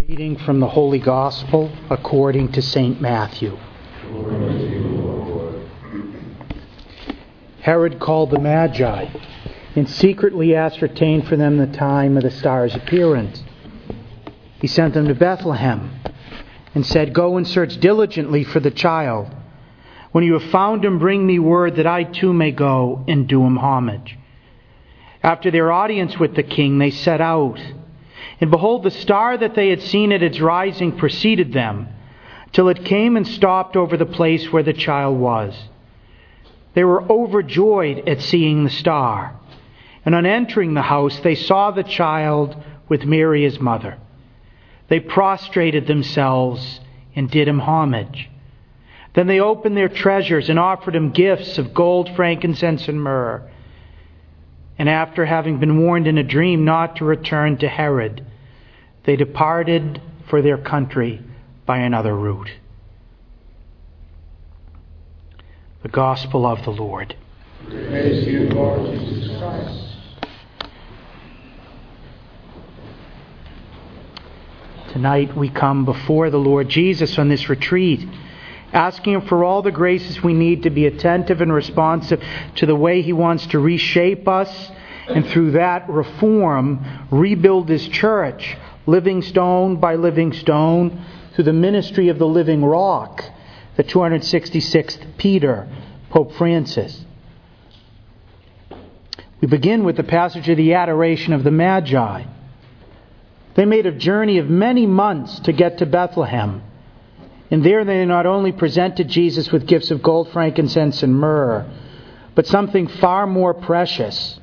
Reading from the Holy Gospel according to St. Matthew. Herod called the Magi and secretly ascertained for them the time of the star's appearance. He sent them to Bethlehem and said, "Go and search diligently for the child. When you have found him, bring me word that I too may go and do him homage." After their audience with the king, they set out. And behold, the star that they had seen at its rising preceded them, till it came and stopped over the place where the child was. They were overjoyed at seeing the star. And on entering the house, they saw the child with Mary his mother. They prostrated themselves and did him homage. Then they opened their treasures and offered him gifts of gold, frankincense, and myrrh. And after having been warned in a dream not to return to Herod, they departed for their country by another route. The Gospel of the Lord. Praise to you, Lord Jesus Christ. Tonight we come before the Lord Jesus on this retreat, asking Him for all the graces we need to be attentive and responsive to the way He wants to reshape us, and through that reform, rebuild His church, living stone by living stone, through the ministry of the living rock, the 266th Peter, Pope Francis. We begin with the passage of the adoration of the Magi. They made a journey of many months to get to Bethlehem. And there they not only presented Jesus with gifts of gold, frankincense, and myrrh, but something far more precious.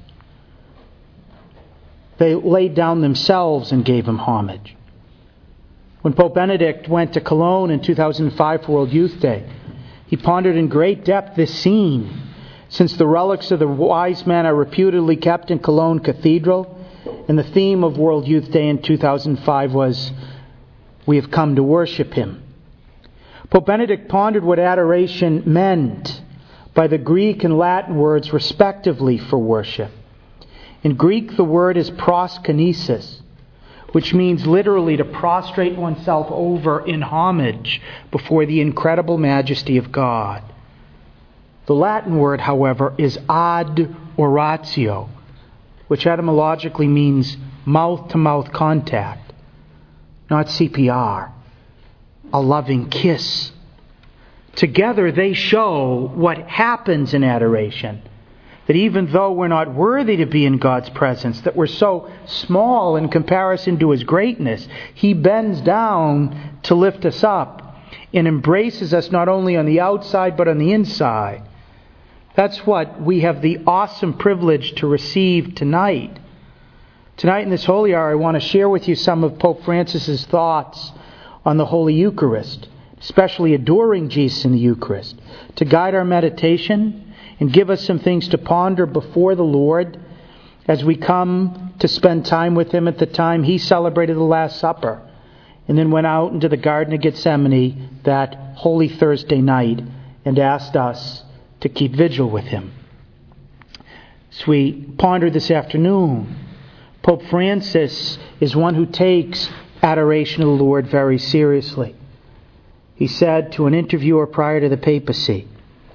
They laid down themselves and gave Him homage. When Pope Benedict went to Cologne in 2005 for World Youth Day, he pondered in great depth this scene, since the relics of the wise men are reputedly kept in Cologne Cathedral, and the theme of World Youth Day in 2005 was, "We have come to worship Him." Pope Benedict pondered what adoration meant by the Greek and Latin words respectively for worship. In Greek, the word is proskinesis, which means literally to prostrate oneself over in homage before the incredible majesty of God. The Latin word, however, is ad oratio, which etymologically means mouth-to-mouth contact, not CPR. A loving kiss. Together they show what happens in adoration. That even though we're not worthy to be in God's presence, that we're so small in comparison to His greatness, He bends down to lift us up and embraces us not only on the outside but on the inside. That's what we have the awesome privilege to receive tonight. Tonight in this Holy Hour, I want to share with you some of Pope Francis's thoughts on the Holy Eucharist, especially adoring Jesus in the Eucharist, to guide our meditation and give us some things to ponder before the Lord as we come to spend time with Him at the time He celebrated the Last Supper and then went out into the Garden of Gethsemane that Holy Thursday night and asked us to keep vigil with Him. So we ponder this afternoon. Pope Francis is one who takes adoration of the Lord very seriously. He said to an interviewer prior to the papacy,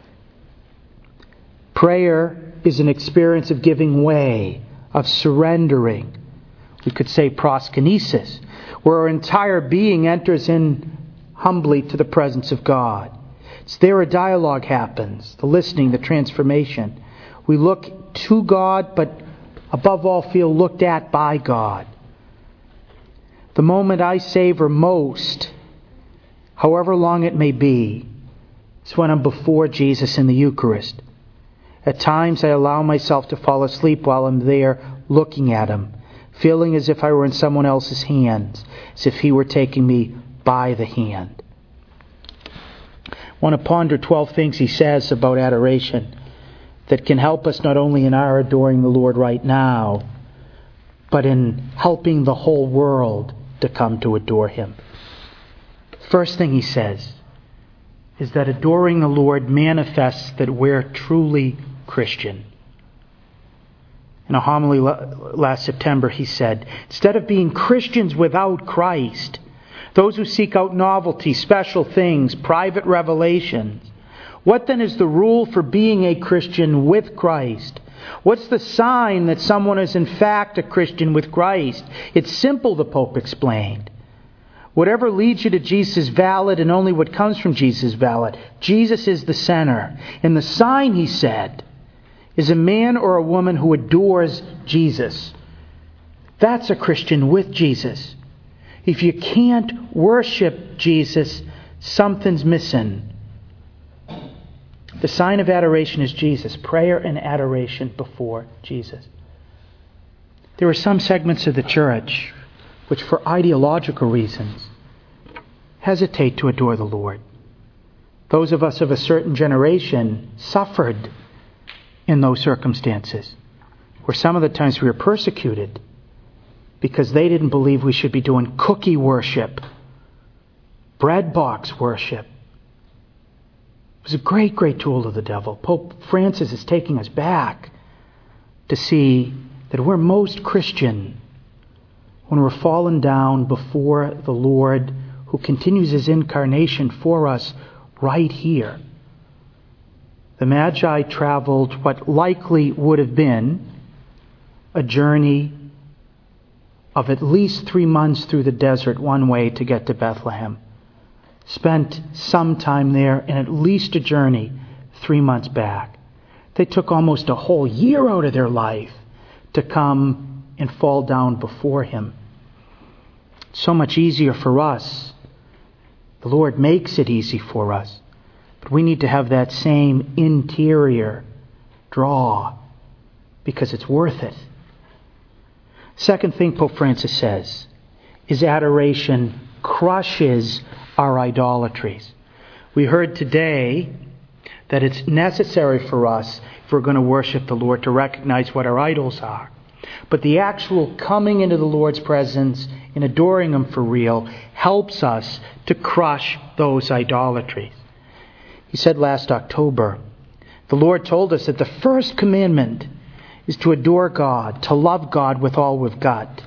"Prayer is an experience of giving way, of surrendering." We could say proskinesis, where our entire being enters in humbly to the presence of God. It's there a dialogue happens, the listening, the transformation. We look to God, but above all feel looked at by God. The moment I savor most, however long it may be, is when I'm before Jesus in the Eucharist. At times I allow myself to fall asleep while I'm there looking at Him, feeling as if I were in someone else's hands, as if He were taking me by the hand. I want to ponder 12 things he says about adoration that can help us not only in our adoring the Lord right now, but in helping the whole world to come to adore Him. First thing he says is that adoring the Lord manifests that we're truly Christian. In a homily last September, he said, instead of being Christians without Christ, Those who seek out novelty, special things, private revelations. What then is the rule for being a Christian with Christ? What's the sign that someone is in fact a Christian with Christ? It's simple, the Pope explained. Whatever leads you to Jesus is valid, and only what comes from Jesus is valid. Jesus is the center. And the sign, he said, is a man or a woman who adores Jesus. That's a Christian with Jesus. If you can't worship Jesus, something's missing. The sign of adoration is Jesus. Prayer and adoration before Jesus. There are some segments of the church which, for ideological reasons, hesitate to adore the Lord. Those of us of a certain generation suffered in those circumstances, where some of the times we were persecuted because they didn't believe we should be doing cookie worship, bread box worship. It was a great, great tool of the devil. Pope Francis is taking us back to see that we're most Christian when we're fallen down before the Lord, who continues His incarnation for us right here. The Magi traveled what likely would have been a journey of at least 3 months through the desert one way to get to Bethlehem. Spent some time there, and at least a journey 3 months back. They took almost a whole year out of their life to come and fall down before Him. So much easier for us. The Lord makes it easy for us. But we need to have that same interior draw, because it's worth it. Second thing Pope Francis says is adoration crushes our idolatries. We heard today that it's necessary for us, if we're going to worship the Lord, to recognize what our idols are. But the actual coming into the Lord's presence and adoring Him for real helps us to crush those idolatries. He said last October, the Lord told us that the first commandment is to adore God, to love God with all we've got.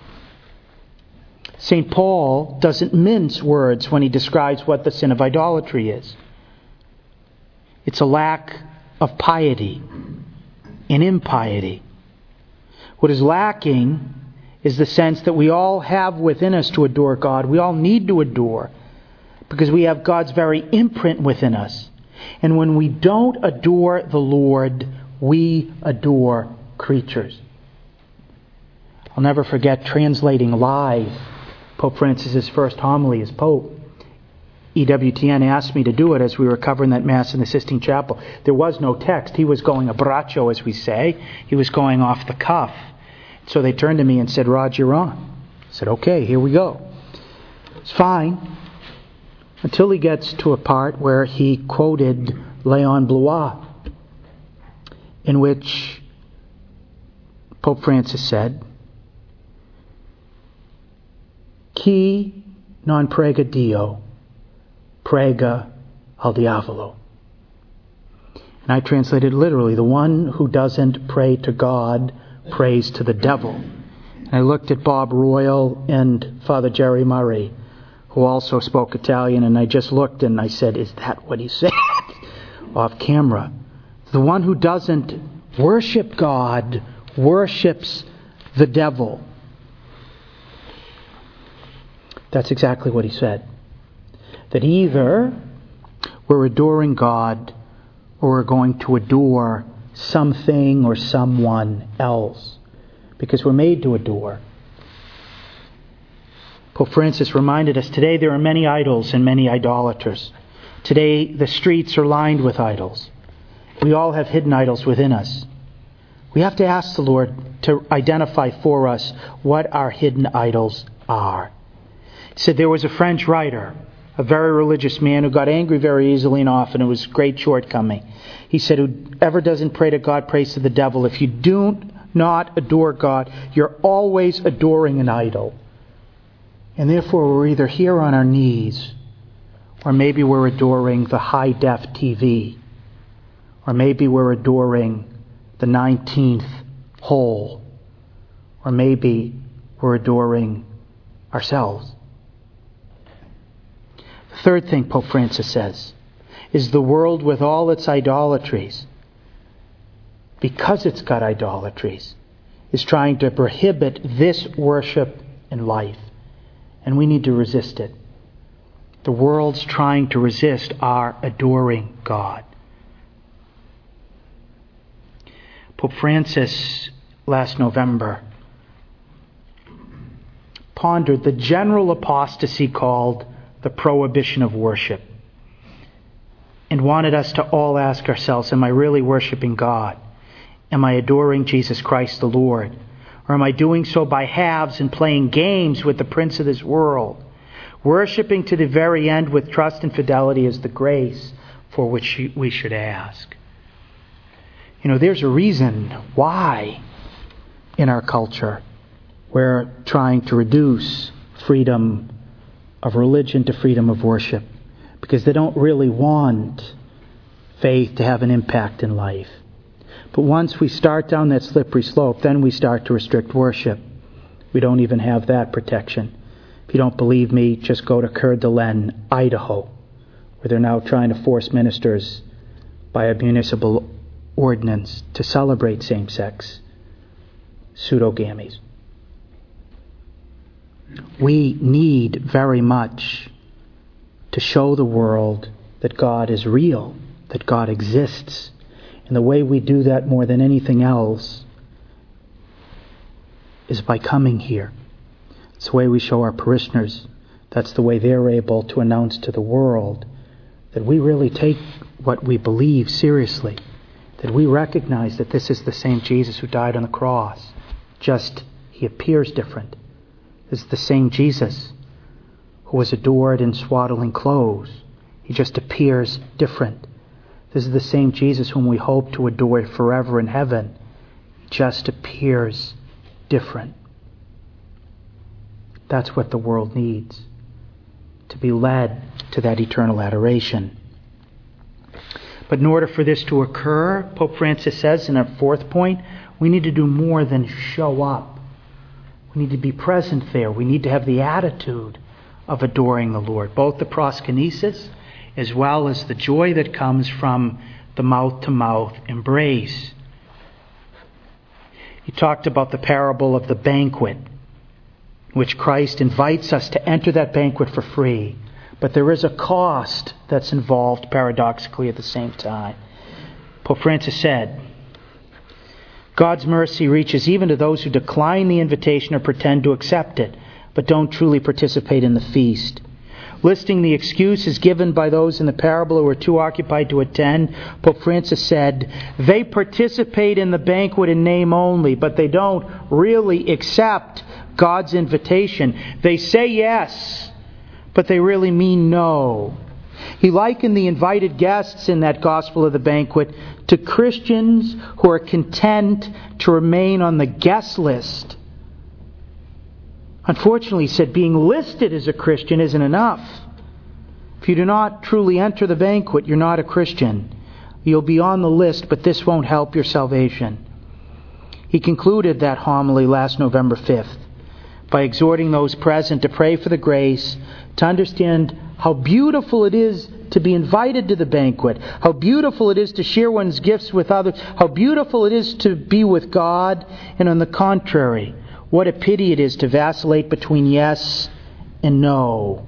St. Paul doesn't mince words when he describes what the sin of idolatry is. It's a lack of piety and impiety. What is lacking is the sense that we all have within us to adore God. We all need to adore, because we have God's very imprint within us. And when we don't adore the Lord, we adore creatures. I'll never forget translating live Pope Francis's first homily as Pope. EWTN asked me to do it as we were covering that Mass in the Sistine Chapel. There was no text. He was going a braccio, as we say. He was going off the cuff. So they turned to me and said, "Rod, you're on." I said, "Okay, here we go." It's fine until he gets to a part where he quoted Léon Blois, in which Pope Francis said, "Chi non prega Dio, prega al diavolo." And I translated literally, the one who doesn't pray to God prays to the devil. And I looked at Bob Royal and Father Jerry Murray, who also spoke Italian, and I just looked and I said, "Is that what he said?" Off camera. The one who doesn't worship God worships the devil. That's exactly what he said. That either we're adoring God or we're going to adore something or someone else, because we're made to adore. Pope Francis reminded us today there are many idols and many idolaters. Today the streets are lined with idols. We all have hidden idols within us. We have to ask the Lord to identify for us what our hidden idols are. He said there was a French writer, a very religious man who got angry very easily and often. It was a great shortcoming. He said, "Whoever doesn't pray to God prays to the devil. If you do not adore God, you're always adoring an idol. And therefore we're either here on our knees, or maybe we're adoring the high-def TV, or maybe we're adoring the 19th hole, or maybe we're adoring ourselves." Third thing Pope Francis says is the world with all its idolatries, because it's got idolatries, is trying to prohibit this worship in life. And we need to resist it. The world's trying to resist our adoring God. Pope Francis, last November, pondered the general apostasy called the prohibition of worship, and wanted us to all ask ourselves, am I really worshiping God? Am I adoring Jesus Christ the Lord? Or am I doing so by halves and playing games with the prince of this world? Worshipping to the very end with trust and fidelity is the grace for which we should ask. There's a reason why in our culture we're trying to reduce freedom of religion to freedom of worship, because they don't really want faith to have an impact in life. But once we start down that slippery slope, then we start to restrict worship. We don't even have that protection. If you don't believe me, just go to Coeur d'Alene, Idaho, where they're now trying to force ministers by a municipal ordinance to celebrate same-sex pseudogamies. We need very much to show the world that God is real, that God exists. And the way we do that more than anything else is by coming here. It's the way we show our parishioners. That's the way they're able to announce to the world that we really take what we believe seriously, that we recognize that this is the same Jesus who died on the cross, just he appears different. This is the same Jesus who was adored in swaddling clothes. He just appears different. This is the same Jesus whom we hope to adore forever in heaven. He just appears different. That's what the world needs, to be led to that eternal adoration. But in order for this to occur, Pope Francis says in our fourth point, we need to do more than show up. We need to be present there. We need to have the attitude of adoring the Lord, both the proskynesis as well as the joy that comes from the mouth-to-mouth embrace. He talked about the parable of the banquet, in which Christ invites us to enter that banquet for free. But there is a cost that's involved paradoxically at the same time. Pope Francis said, God's mercy reaches even to those who decline the invitation or pretend to accept it, but don't truly participate in the feast. Listing the excuses given by those in the parable who are too occupied to attend, Pope Francis said, they participate in the banquet in name only, but they don't really accept God's invitation. They say yes, but they really mean no. He likened the invited guests in that Gospel of the Banquet to Christians who are content to remain on the guest list. Unfortunately, he said, being listed as a Christian isn't enough. If you do not truly enter the banquet, you're not a Christian. You'll be on the list, but this won't help your salvation. He concluded that homily last November 5th by exhorting those present to pray for the grace to understand how beautiful it is to be invited to the banquet, how beautiful it is to share one's gifts with others, how beautiful it is to be with God, and on the contrary, what a pity it is to vacillate between yes and no.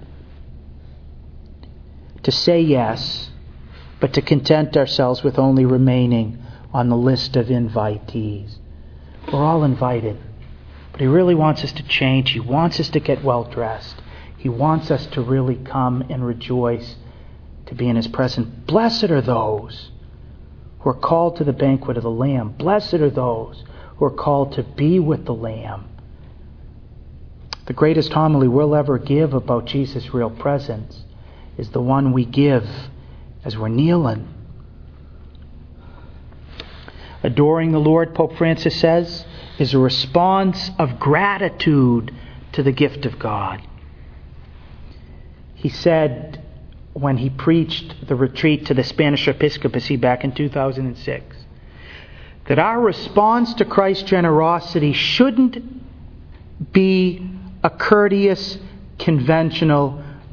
To say yes, but to content ourselves with only remaining on the list of invitees. We're all invited, but He really wants us to change. He wants us to get well dressed. He wants us to really come and rejoice to be in His presence. Blessed are those who are called to the banquet of the Lamb. Blessed are those who are called to be with the Lamb. The greatest homily we'll ever give about Jesus' real presence is the one we give as we're kneeling. Adoring the Lord, Pope Francis says, is a response of gratitude to the gift of God. He said when he preached the retreat to the Spanish episcopacy back in 2006, that our response to Christ's generosity shouldn't be a courteous, conventional,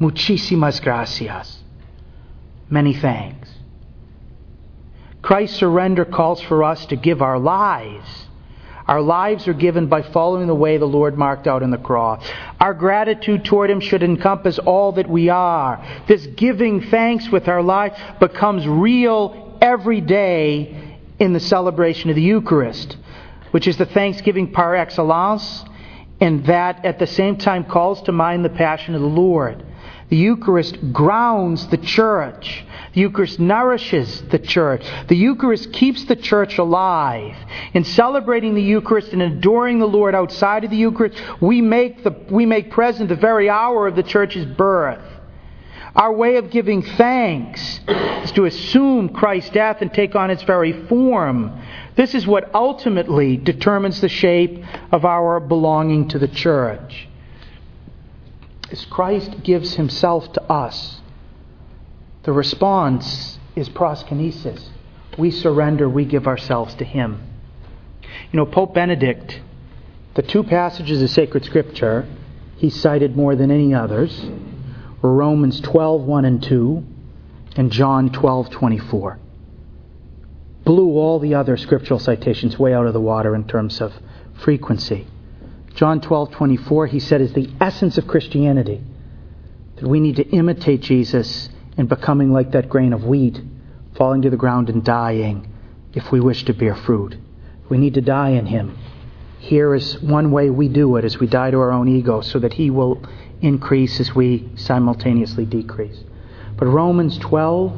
Muchísimas gracias. Many thanks. Christ's surrender calls for us to give our lives. Our lives are given by following the way the Lord marked out on the cross. Our gratitude toward Him should encompass all that we are. This giving thanks with our life becomes real every day in the celebration of the Eucharist, which is the thanksgiving par excellence, and that at the same time calls to mind the Passion of the Lord. The Eucharist grounds the church. The Eucharist nourishes the church. The Eucharist keeps the church alive. In celebrating the Eucharist and adoring the Lord outside of the Eucharist, we make present the very hour of the church's birth. Our way of giving thanks is to assume Christ's death and take on its very form. This is what ultimately determines the shape of our belonging to the church. As Christ gives Himself to us, the response is proskinesis. We surrender, we give ourselves to Him. Pope Benedict, the two passages of sacred Scripture he cited more than any others were Romans 12:1 and 2 and John 12:24. Blew all the other scriptural citations way out of the water in terms of frequency. John 12:24, he said, is the essence of Christianity. That we need to imitate Jesus in becoming like that grain of wheat, falling to the ground and dying if we wish to bear fruit. We need to die in Him. Here is one way we do it, as we die to our own ego, so that He will increase as we simultaneously decrease. But Romans 12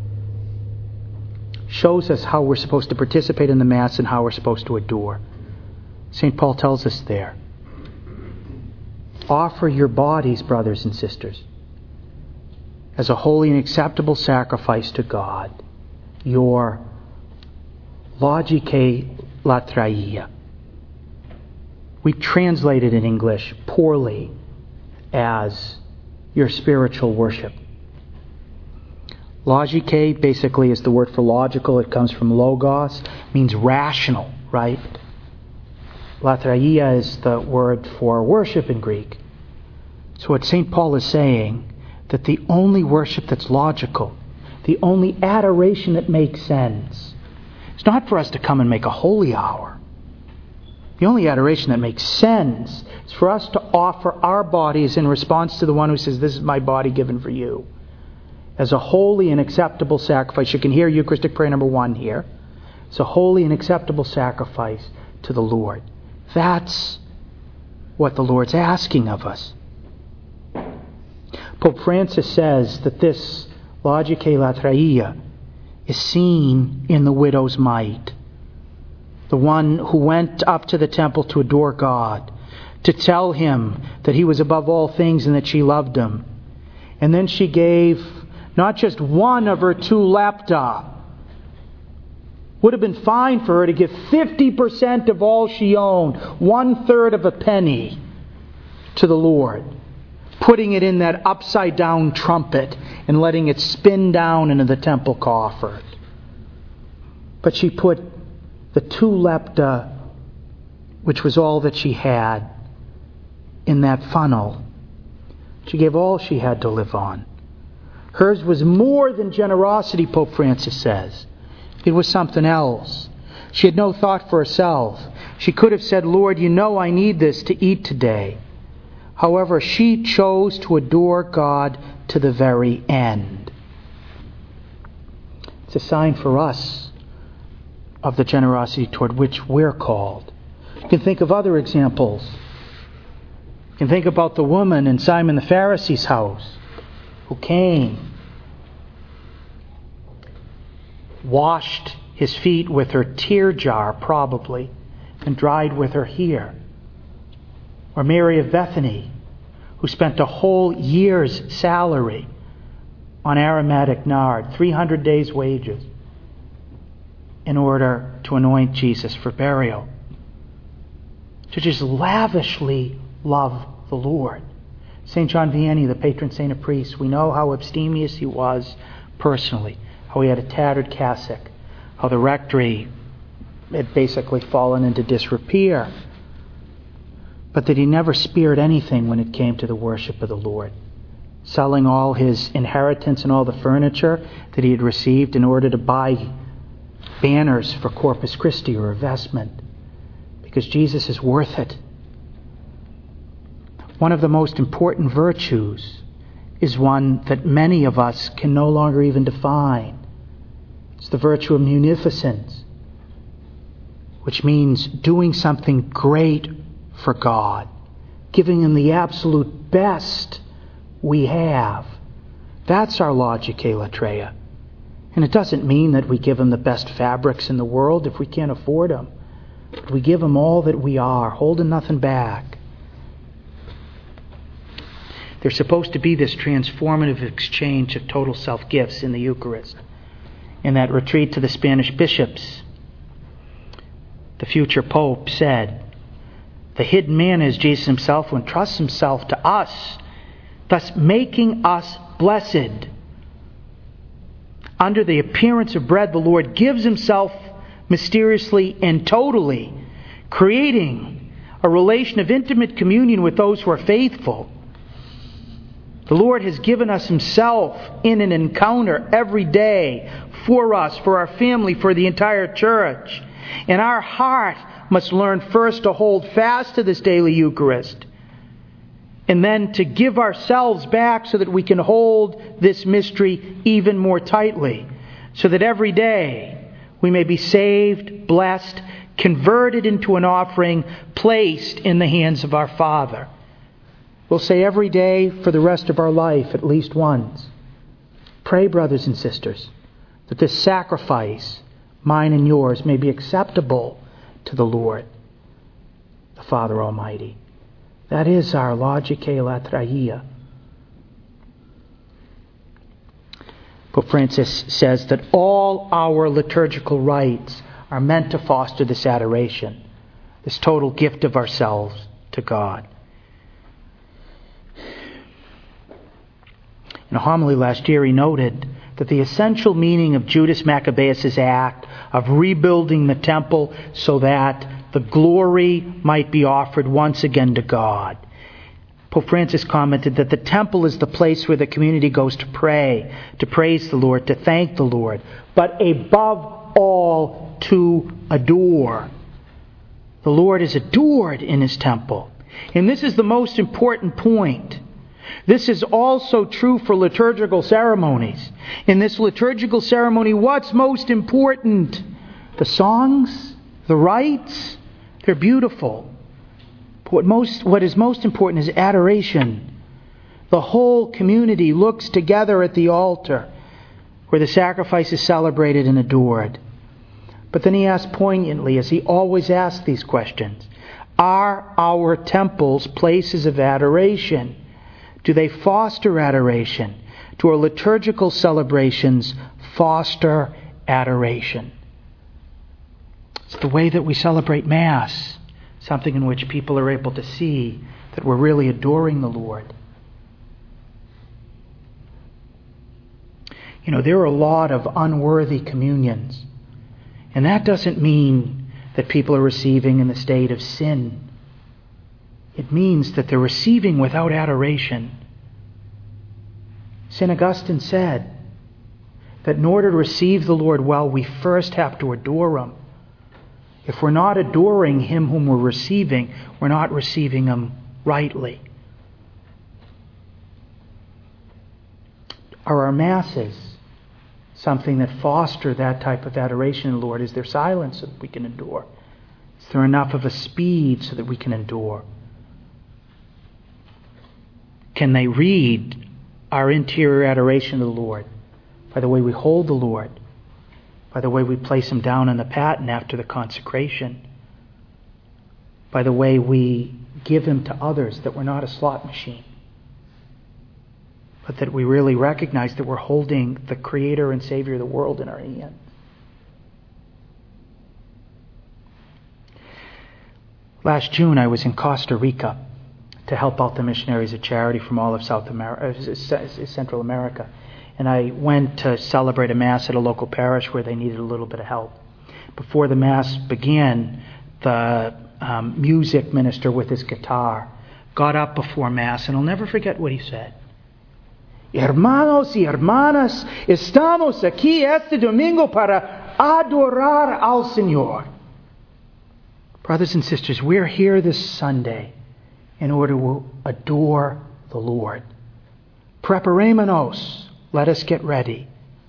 shows us how we're supposed to participate in the Mass and how we're supposed to adore. St. Paul tells us there, offer your bodies, brothers and sisters, as a holy and acceptable sacrifice to God, your logicae latraia. We translate it in English poorly as your spiritual worship. Logicae basically is the word for logical. It comes from logos, means rational, right? Latraia is the word for worship in Greek. So what St. Paul is saying, that the only worship that's logical, the only adoration that makes sense, it's not for us to come and make a holy hour. The only adoration that makes sense is for us to offer our bodies in response to the one who says, this is my body given for you, as a holy and acceptable sacrifice. You can hear Eucharistic prayer number 1 here. It's a holy and acceptable sacrifice to the Lord. That's what the Lord's asking of us. Pope Francis says that this logicae latraia is seen in the widow's mite. The one who went up to the temple to adore God, to tell Him that He was above all things and that she loved Him. And then she gave not just one of her 2 lepta. Would have been fine for her to give 50% of all she owned, 1/3 of a penny, to the Lord, putting it in that upside down trumpet and letting it spin down into the temple coffer. But she put the 2 lepta, which was all that she had, in that funnel. She gave all she had to live on. Hers was more than generosity, Pope Francis says. It was something else. She had no thought for herself. She could have said, Lord, you know I need this to eat today. However, she chose to adore God to the very end. It's a sign for us of the generosity toward which we're called. You can think of other examples. You can think about the woman in Simon the Pharisee's house who came, washed His feet with her tear jar probably, and dried with her hair. Or Mary of Bethany, who spent a whole year's salary on aromatic nard, 300 days' wages, in order to anoint Jesus for burial. To just lavishly love the Lord. St. John Vianney, the patron saint of priests, we know how abstemious he was personally, how he had a tattered cassock, how the rectory had basically fallen into disrepair, but that he never spared anything when it came to the worship of the Lord. selling all his inheritance and all the furniture that he had received in order to buy banners for Corpus Christi or a vestment, because Jesus is worth it. One of the most important virtues is one that many of us can no longer even define. It's the virtue of munificence, which means doing something great for God, giving Him the absolute best we have. That's our logica latreia. And it doesn't mean that we give Him the best fabrics in the world if we can't afford them. But we give Him all that we are, holding nothing back. There's supposed to be this transformative exchange of total self-gifts in the Eucharist. In that retreat to the Spanish bishops, the future Pope said, "The hidden man is Jesus Himself who entrusts Himself to us, thus making us blessed. Under the appearance of bread, the Lord gives Himself mysteriously and totally, creating a relation of intimate communion with those who are faithful. The Lord has given us Himself in an encounter every day for us, for our family, for the entire church. And our heart must learn first to hold fast to this daily Eucharist, and then to give ourselves back so that we can hold this mystery even more tightly, so that every day we may be saved, blessed, converted into an offering placed in the hands of our Father." We'll say every day for the rest of our life at least once. Pray, brothers and sisters, that this sacrifice, mine and yours, may be acceptable to the Lord, the Father Almighty. That is our logica latreia. Pope Francis says that all our liturgical rites are meant to foster this adoration, this total gift of ourselves to God. In a homily last year, he noted that the essential meaning of Judas Maccabeus' act of rebuilding the temple so that the glory might be offered once again to God. Pope Francis commented that the temple is the place where the community goes to pray, to praise the Lord, to thank the Lord, but above all, to adore. The Lord is adored in His temple. And this is the most important point. This is also true for liturgical ceremonies. In this liturgical ceremony, what's most important? The songs, the rites, they're beautiful. But what is most important is adoration. The whole community looks together at the altar where the sacrifice is celebrated and adored. But then he asks poignantly, as he always asks these questions, are our temples places of adoration? Do they foster adoration? Do our liturgical celebrations foster adoration? It's the way that we celebrate Mass, something in which people are able to see that we're really adoring the Lord. You know, there are a lot of unworthy communions. And that doesn't mean that people are receiving in the state of sin. It means that they're receiving without adoration. St. Augustine said that in order to receive the Lord well, we first have to adore Him. If we're not adoring Him whom we're receiving, we're not receiving Him rightly. Are our Masses something that foster that type of adoration in the Lord? Is there silence so that we can endure? Is there enough of a speed so that we can endure? Can they read our interior adoration of the Lord by the way we hold the Lord, by the way we place Him down on the paten after the consecration, by the way we give Him to others, that we're not a slot machine, but that we really recognize that we're holding the Creator and Savior of the world in our hands. Last June, I was in Costa Rica to help out the missionaries of charity from all of Central America. And I went to celebrate a Mass at a local parish where they needed a little bit of help. Before the Mass began, the music minister with his guitar got up before Mass, and I'll never forget what he said. Hermanos y hermanas, estamos aquí este domingo para adorar al Señor. Brothers and sisters, we're here this Sunday in order to adore the Lord. Preparémonos. Let us get ready.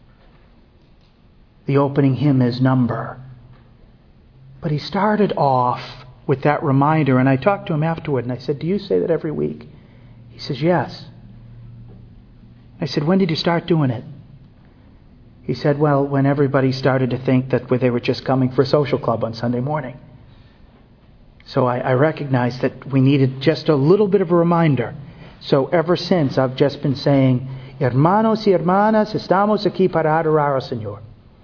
The opening hymn is Number. But he started off with that reminder, and I talked to him afterward, and I said, do you say that every week? He says, yes. I said, when did you start doing it? He said, well, when everybody started to think that they were just coming for a social club on Sunday morning. So I recognized that we needed just a little bit of a reminder. So ever since, I've just been saying, Hermanos y hermanas, estamos aquí para adorar al Señor.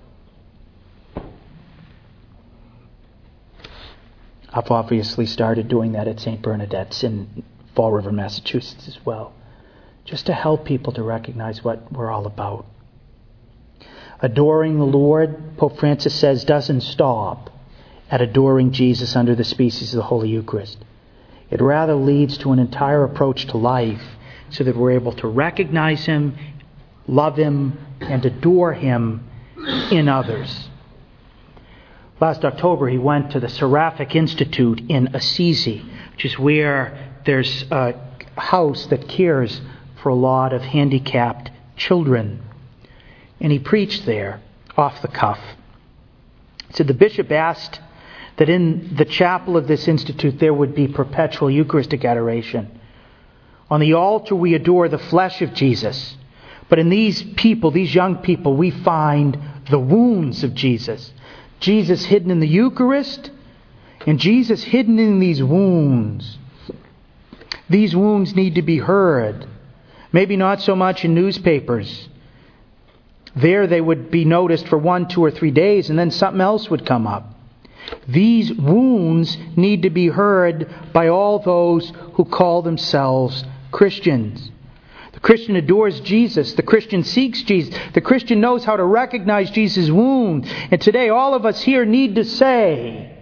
I've obviously started doing that at St. Bernadette's in Fall River, Massachusetts as well, just to help people to recognize what we're all about. Adoring the Lord, Pope Francis says, doesn't stop at adoring Jesus under the species of the Holy Eucharist. It rather leads to an entire approach to life so that we're able to recognize Him, love Him, and adore Him in others. Last October, he went to the Seraphic Institute in Assisi, which is where there's a house that cares for a lot of handicapped children. And he preached there, off the cuff. He said the bishop asked that in the chapel of this institute there would be perpetual Eucharistic adoration. On the altar we adore the flesh of Jesus. But in these people, these young people, we find the wounds of Jesus. Jesus hidden in the Eucharist, and Jesus hidden in these wounds. These wounds need to be heard. Maybe not so much in newspapers. There they would be noticed for 1, 2, or 3 days, and then something else would come up. These wounds need to be heard by all those who call themselves Christians. The Christian adores Jesus. The Christian seeks Jesus. The Christian knows how to recognize Jesus' wounds. And today all of us here need to say,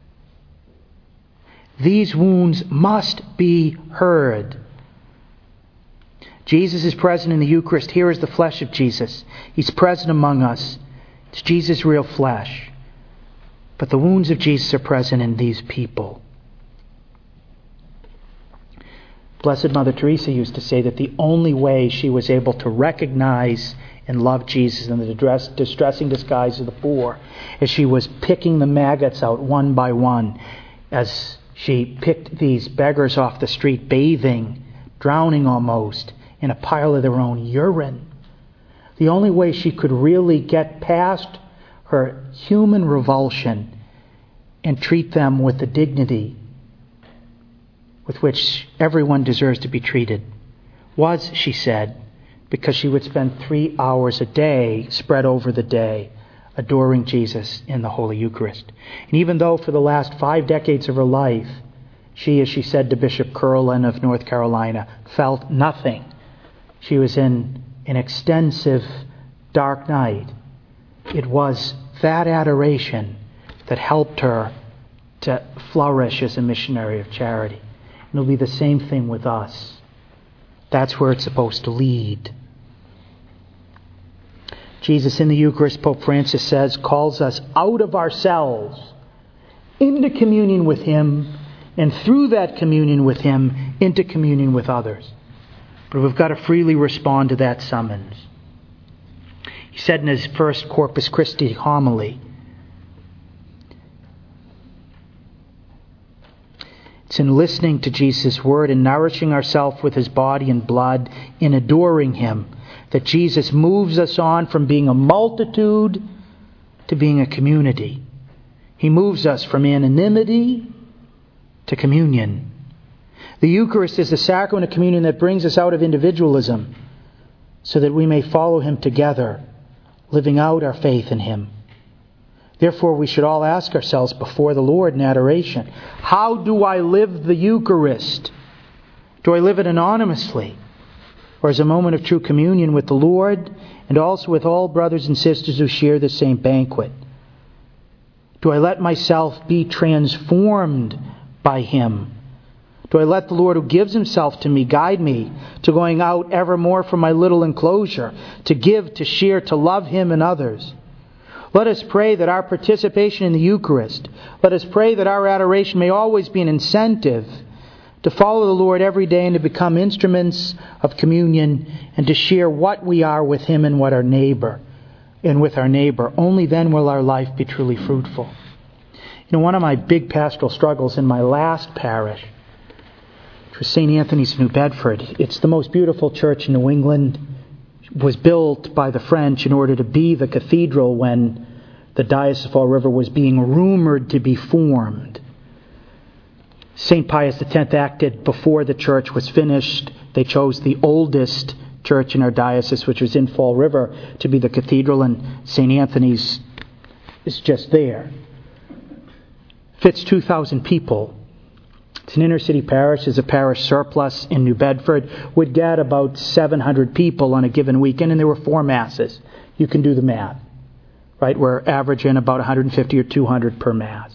these wounds must be heard. Jesus is present in the Eucharist. Here is the flesh of Jesus. He's present among us. It's Jesus' real flesh. But the wounds of Jesus are present in these people. Blessed Mother Teresa used to say that the only way she was able to recognize and love Jesus in the distressing disguise of the poor is she was picking the maggots out one by one as she picked these beggars off the street, bathing, drowning almost, in a pile of their own urine. The only way she could really get past her human revulsion and treat them with the dignity with which everyone deserves to be treated was, she said, because she would spend 3 hours a day, spread over the day, adoring Jesus in the Holy Eucharist. And even though for the last 5 decades of her life, she, as she said to Bishop Curlin of North Carolina, felt nothing. She was in an extensive dark night. It was that adoration that helped her to flourish as a missionary of charity. And it'll be the same thing with us. That's where it's supposed to lead. Jesus in the Eucharist, Pope Francis says, calls us out of ourselves into communion with Him, and through that communion with Him, into communion with others. But we've got to freely respond to that summons. He said in his first Corpus Christi homily, it's in listening to Jesus' word and nourishing ourselves with His body and blood, in adoring Him, that Jesus moves us on from being a multitude to being a community. He moves us from anonymity to communion. The Eucharist is the sacrament of communion that brings us out of individualism so that we may follow Him together, living out our faith in Him. Therefore, we should all ask ourselves before the Lord in adoration, how do I live the Eucharist? Do I live it anonymously, or as a moment of true communion with the Lord and also with all brothers and sisters who share the same banquet? Do I let myself be transformed by Him? Do I let the Lord who gives himself to me guide me to going out evermore from my little enclosure, to give, to share, to love him and others? Let us pray that our participation in the Eucharist, let us pray that our adoration may always be an incentive to follow the Lord every day and to become instruments of communion and to share what we are with him and with our neighbor. Only then will our life be truly fruitful. You know, one of my big pastoral struggles in my last parish was St. Anthony's of New Bedford. It's the most beautiful church in New England. It was built by the French in order to be the cathedral when the Diocese of Fall River was being rumored to be formed. St. Pius X acted before the church was finished. They chose the oldest church in our diocese, which was in Fall River, to be the cathedral, and St. Anthony's is just there. Fits 2,000 people. It's an inner city parish. There's a parish surplus in New Bedford. Would get about 700 people on a given weekend, and there were 4 masses. You can do the math, right? We're averaging about 150 or 200 per mass.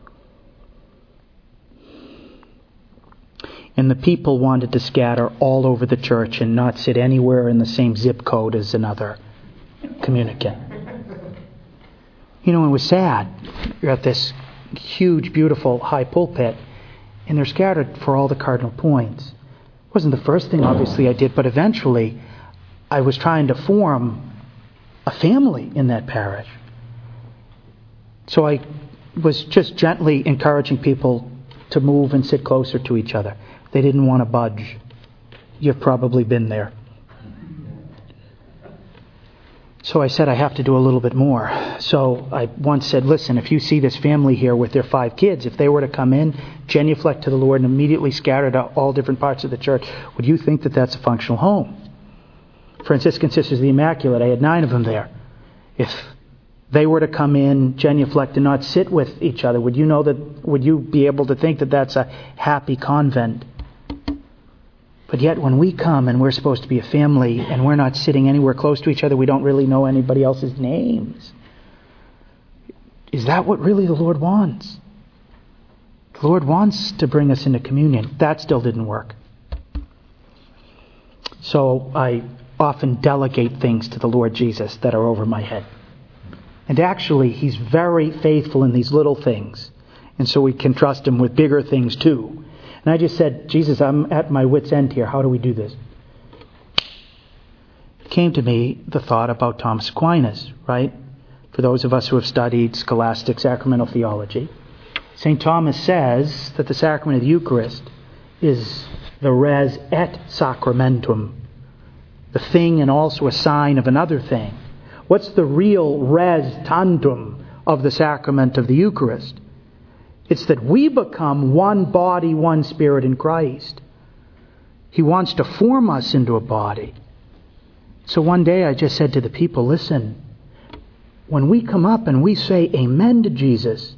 And the people wanted to scatter all over the church and not sit anywhere in the same zip code as another communicant. You know, it was sad. You're at this huge, beautiful, high pulpit, and they're scattered for all the cardinal points. It wasn't the first thing, obviously, I did, but eventually I was trying to form a family in that parish. So I was just gently encouraging people to move and sit closer to each other. They didn't want to budge. You've probably been there. So I said I have to do a little bit more. So I once said, listen, if you see this family here with their 5 kids, if they were to come in, genuflect to the Lord, and immediately scatter to all different parts of the church, would you think that that's a functional home? Franciscan Sisters of the Immaculate, I had 9 of them there. If they were to come in, genuflect, and not sit with each other, would you be able to think that that's a happy convent? But yet when we come and we're supposed to be a family and we're not sitting anywhere close to each other, we don't really know anybody else's names. Is that what really the Lord wants? The Lord wants to bring us into communion. That still didn't work. So I often delegate things to the Lord Jesus that are over my head. And actually, he's very faithful in these little things. And so we can trust him with bigger things too. And I just said, Jesus, I'm at my wit's end here. How do we do this? It came to me the thought about Thomas Aquinas, right? For those of us who have studied scholastic sacramental theology, St. Thomas says that the sacrament of the Eucharist is the res et sacramentum, the thing and also a sign of another thing. What's the real res tandem of the sacrament of the Eucharist? It's that we become one body, one spirit in Christ. He wants to form us into a body. So one day I just said to the people, listen, when we come up and we say amen to Jesus,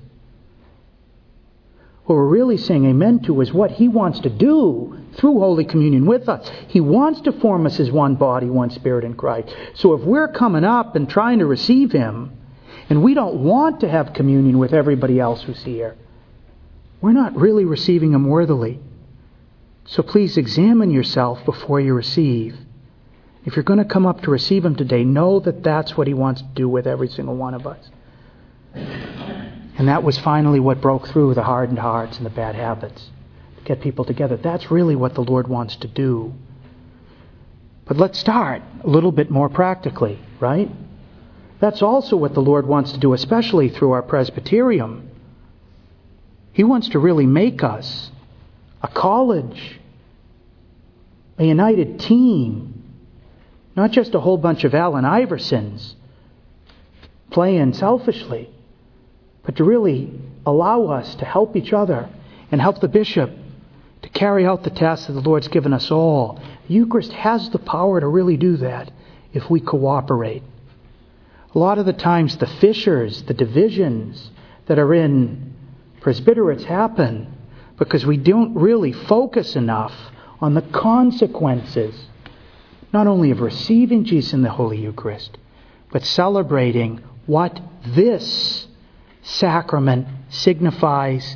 what we're really saying amen to is what he wants to do through Holy Communion with us. He wants to form us as one body, one spirit in Christ. So if we're coming up and trying to receive him, and we don't want to have communion with everybody else who's here, we're not really receiving him worthily. So please examine yourself before you receive. If you're going to come up to receive him today, know that that's what he wants to do with every single one of us. And that was finally what broke through the hardened hearts and the bad habits. To get people together. That's really what the Lord wants to do. But let's start a little bit more practically, right? That's also what the Lord wants to do, especially through our presbyterium. He wants to really make us a college, a united team, not just a whole bunch of Allen Iversons playing selfishly, but to really allow us to help each other and help the bishop to carry out the task that the Lord's given us all. The Eucharist has the power to really do that if we cooperate. A lot of the times the fissures, the divisions that are in presbyterates happen because we don't really focus enough on the consequences, not only of receiving Jesus in the Holy Eucharist, but celebrating what this sacrament signifies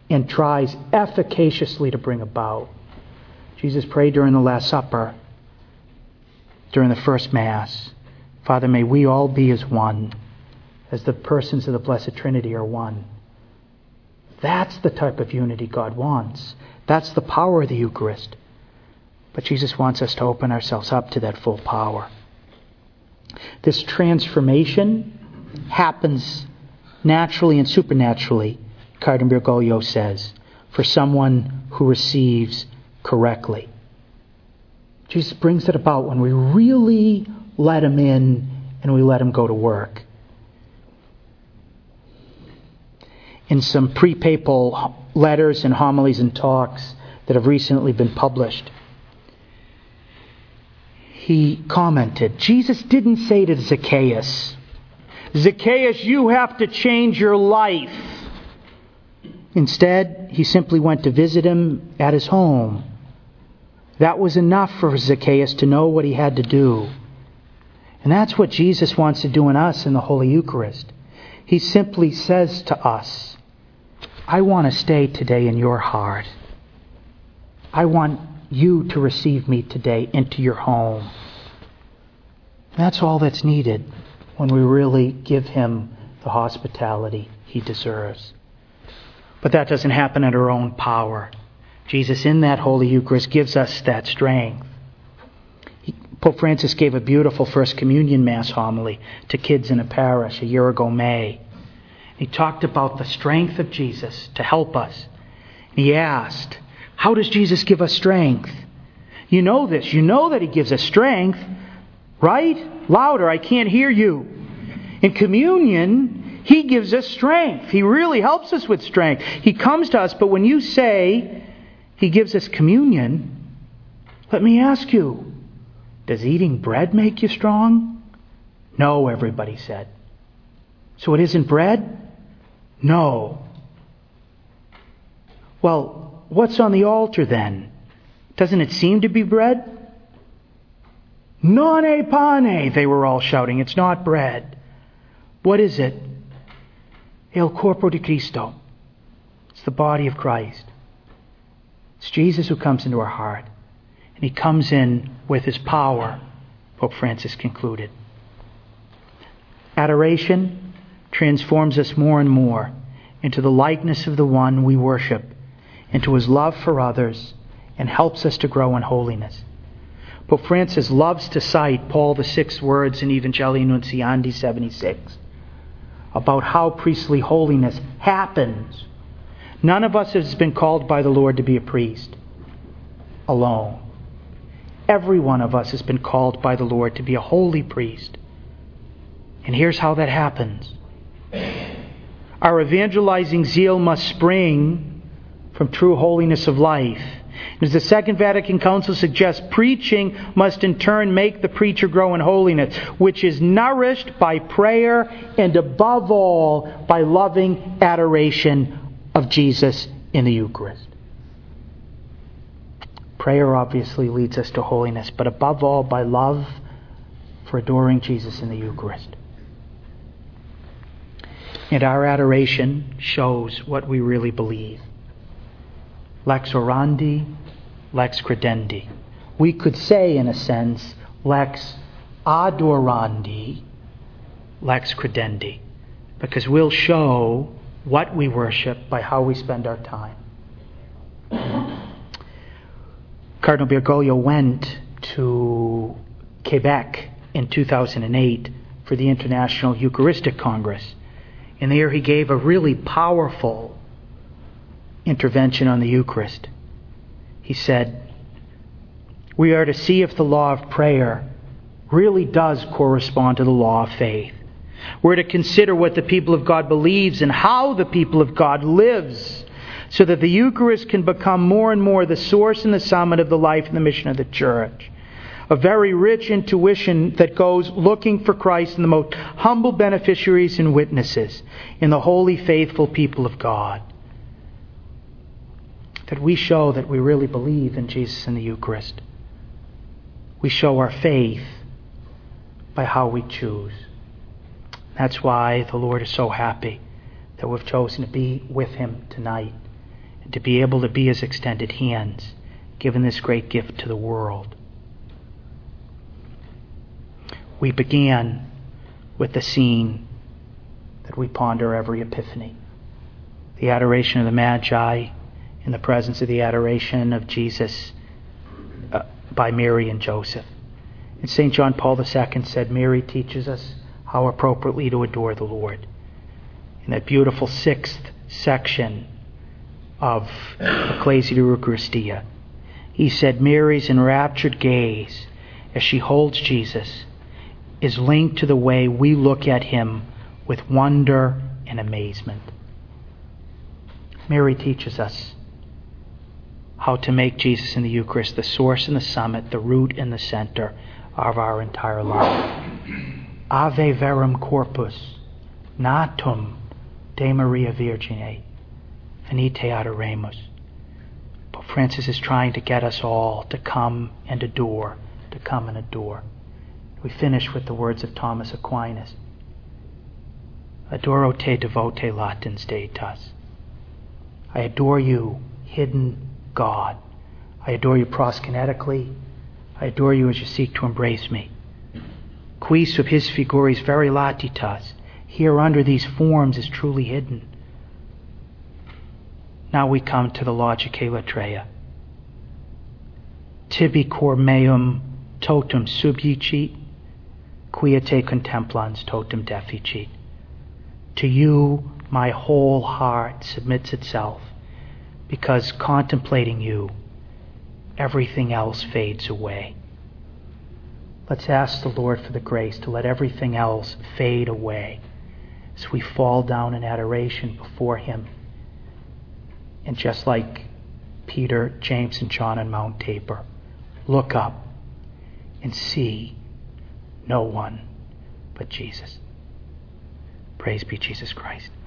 and tries efficaciously to bring about. Jesus prayed during the Last Supper, during the first Mass, Father, may we all be as one, as the persons of the Blessed Trinity are one. That's the type of unity God wants. That's the power of the Eucharist. But Jesus wants us to open ourselves up to that full power. This transformation happens naturally and supernaturally, Cardinal Bergoglio says, for someone who receives correctly. Jesus brings it about when we really let him in and we let him go to work. In some pre-papal letters and homilies and talks that have recently been published, he commented, Jesus didn't say to Zacchaeus, Zacchaeus, you have to change your life. Instead, he simply went to visit him at his home. That was enough for Zacchaeus to know what he had to do. And that's what Jesus wants to do in us in the Holy Eucharist. He simply says to us, I want to stay today in your heart. I want you to receive me today into your home. That's all that's needed when we really give him the hospitality he deserves. But that doesn't happen in our own power. Jesus in that Holy Eucharist gives us that strength. Pope Francis gave a beautiful First Communion Mass homily to kids in a parish a year ago, May. He talked about the strength of Jesus to help us. He asked, how does Jesus give us strength? You know this. You know that he gives us strength, right? Louder, I can't hear you. In communion, he gives us strength. He really helps us with strength. He comes to us, but when you say he gives us communion, let me ask you, does eating bread make you strong? No, everybody said. So it isn't bread? No. Well, what's on the altar then? Doesn't it seem to be bread? Non è pane, they were all shouting. It's not bread. What is it? Il corpo di Cristo. It's the body of Christ. It's Jesus who comes into our heart. And he comes in with his power, Pope Francis concluded. Adoration transforms us more and more into the likeness of the one we worship, into his love for others, and helps us to grow in holiness. Pope Francis loves to cite Paul VI's words in Evangelii Nuntiandi 76 about how priestly holiness happens. None of us has been called by the Lord to be a priest alone. Every one of us has been called by the Lord to be a holy priest. And here's how that happens. Our evangelizing zeal must spring from true holiness of life. As the Second Vatican Council suggests, preaching must in turn make the preacher grow in holiness, which is nourished by prayer and above all by loving adoration of Jesus in the Eucharist. Prayer obviously leads us to holiness, but above all by love for adoring Jesus in the Eucharist. And our adoration shows what we really believe. Lex orandi, lex credendi. We could say, in a sense, lex adorandi, lex credendi, because we'll show what we worship by how we spend our time. Cardinal Bergoglio went to Quebec in 2008 for the International Eucharistic Congress. And there he gave a really powerful intervention on the Eucharist. He said, we are to see if the law of prayer really does correspond to the law of faith. We're to consider what the people of God believes and how the people of God lives, so that the Eucharist can become more and more the source and the summit of the life and the mission of the Church. A very rich intuition that goes looking for Christ in the most humble beneficiaries and witnesses, in the holy, faithful people of God. That we show that we really believe in Jesus in the Eucharist. We show our faith by how we choose. That's why the Lord is so happy that we've chosen to be with him tonight. and to be able to be his extended hands, giving this great gift to the world. We began with the scene that we ponder every Epiphany, the adoration of the Magi in the presence of the adoration of Jesus by Mary and Joseph. And St. John Paul II said, Mary teaches us how appropriately to adore the Lord. In that beautiful 6th section of Ecclesia Eucharistia, he said, Mary's enraptured gaze as she holds Jesus is linked to the way we look at him with wonder and amazement. Mary teaches us how to make Jesus in the Eucharist the source and the summit, the root and the center of our entire life. Ave verum corpus, natum de Maria Virgine, venite adoremus. Pope Francis is trying to get us all to come and adore, to come and adore. We finish with the words of Thomas Aquinas. Adoro te devote latens deitas. I adore you, hidden God. I adore you proskinetically. I adore you as you seek to embrace me. Qui sub his figuris veri latitas. Here under these forms is truly hidden. Now we come to the Logicae Latreia. Tibi cor meum totum subjicit, quia te contemplans totum deficit. To you my whole heart submits itself, because contemplating you, everything else fades away. Let's ask the Lord for the grace to let everything else fade away as we fall down in adoration before him. And just like Peter, James, and John on Mount Tabor, look up and see no one but Jesus. Praise be Jesus Christ.